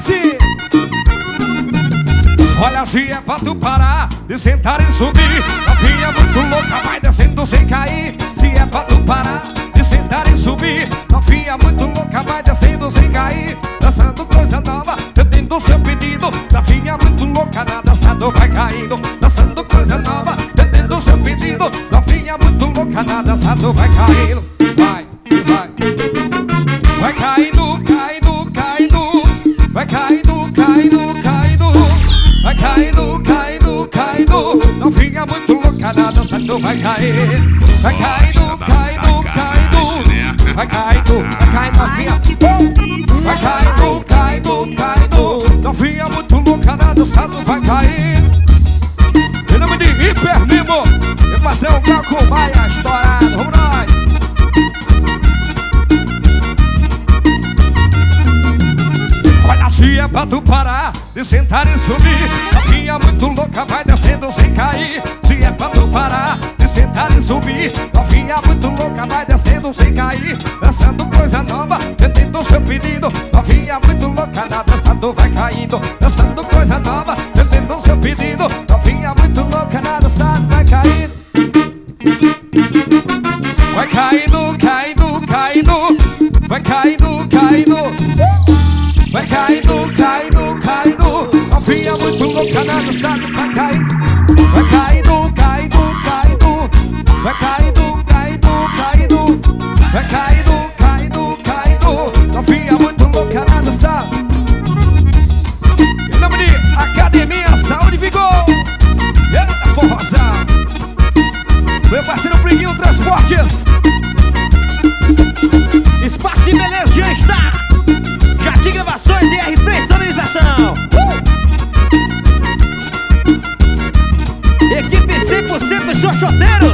desce. Olha, se é pra tu parar de sentar e subir, novinha muito louca, vai descendo sem cair. Se é pra tu parar de sentar e subir, novinha muito louca, vai descendo sem cair. Dançando coisa nova, atendendo o seu pedido. Novinha muito louca, na dançada vai caindo. Dançando coisa nova, atendendo o seu pedido. Novinha muito louca, na dançada vai caindo. Vai, vai. Vai caindo, caindo, caindo. Vai caindo, caindo, caindo. Vai caindo, caindo, caindo. Novinha muito louca, na dançada vai cair. Vai caindo, caindo, caindo. Vai caindo, vai caindo, novinha. Vai caindo, caindo, caindo. Novinha muito louca, na dançada vai cair. Em nome de Hiper Limo, meu patrão Glauco Maia estourado. Vamos nós. Olha, se é pra tu parar de sentar e subir, novinha muito louca, vai descendo sem cair. Se é pra tu parar de sentar e subir, novinha muito louca, vai descendo sem cair. Dançando coisa nova, atendendo o seu pedido. Novinha muito louca, na dançada vai caindo. Dançando coisa nova, atendendo o seu pedido. Novinha muito louca, na dançada vai caindo. Vai caindo, caindo, caindo. Vai caindo, caindo. Vai caindo, caindo, caindo. Novinha muito louca, na dançada vai caindo. Vai caindo, caindo, caindo. Vai caindo, caindo, caindo. Vai caindo, caindo, caindo. Novinha muito louca, na dançada. Em nome de Academia Saúde e Vigor. Eita forrozão. Meu parceiro Briguinho Transportes. Espaço de beleza já está. Jardim Gravações e R3 Sonorização. Equipe 100% xoxoteiro.